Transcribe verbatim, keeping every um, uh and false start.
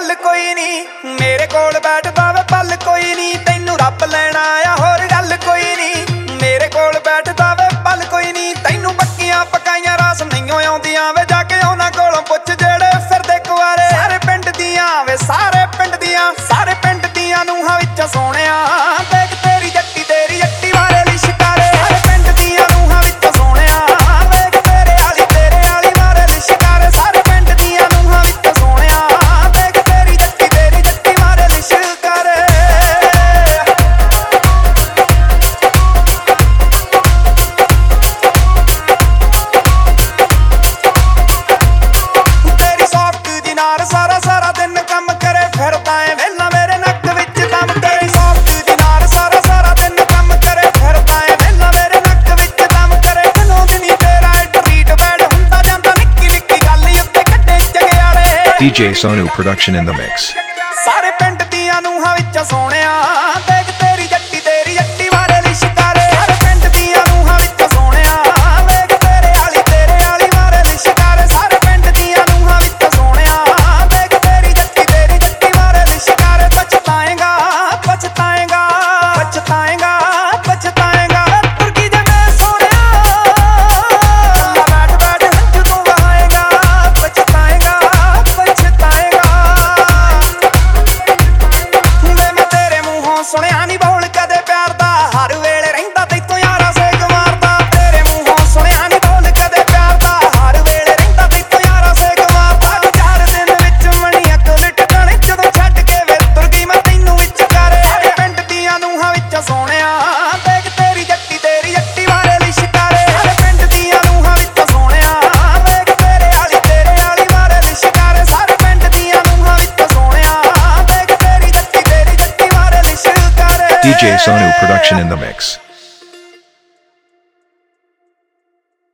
गल कोई नहीं मेरे कोल बैठदा वे पल कोई नहीं तैनू रब लैण आया होर गल कोई नहीं मेरे कोल बैठदा वे पल कोई नहीं तैनू पक्कियां पकाइयां रास नहीं आउंदियां वे जाके उन्हां कोलों पुੱਛ जेड़े फिरदे कुआरे सारे पिंड दियां वे सारे पिंड दियां सारे पिंड दियां नूहां विच सोहणिया देख तेरी जट्टी तेरी जट्टी वाले लिशकारे सारे पिंड दियां नूहां विच सोहणिया देख तेरे आली तेरे आली वाले लिशकारे सारे पिंड दियां नूहां विच सोहणिया देख तेरी जट्टी तेरी जट्टी वाले लिशकारे तेरी सॉफ्ट दी नार सारा सारा दिन कम करे फिरदा ऐ वेला मेरे नक विच दम तेरी सॉफ्ट दी नार सारा सारा दिन कम करे फिरदा ऐ वेला मेरे नक विच दम करे चलो दिनी तेरा ट्रीट बैड हुंदा जांदा निक्की निक्की गल उत्ते कट्टे जगियाड़े D J Sonu production in the mix. सारे पिंड दियां नूहां विच सोहणिया देख तेरी जट्टी तेरी जट्टी वाले लिशकारे सारे पिंड दियां नूहां विच सोहणिया देख तेरे आली तेरे आली वाले लिशकारे सारे पिंड दियां नूहां विच सोहणिया देख तेरी जट्टी तेरी जट्टी वाले लिशकारे पछताएगा पछताएगा पछताएगा पछताएगा तुर्की जमे सोहणिया बैठ बैठ हंझू तू वहाएगा पछताएगा पछताएगा वे मैं तेरे मूहों सुनिया नी बोल कदे प्यार दा हर वेले रहिंदा तैथों यारा सेक मारदा तेरे मूहों सुनिया नी बोल कदे प्यार दा हर वेले रहिंदा तैथों यारा सेक मारदा चार दिन विच मणी अकल टकणे जदों छड्ड के वे तुर गई मैं तैनू विच करे सारे पिंड दियां नूहां विच सोहणिया देख तेरी जट्टी तेरी जट्टी वाले लिशकारे सारे पिंड दियां नूहां विच सोहणिया देख तेरे आली तेरे आली वाले लिशकारे सारे पिंड दियां नूहां विच सोहणिया देख तेरी जट्टी तेरी जट्टी वाले लिशकारे D J Sonu production in the mix.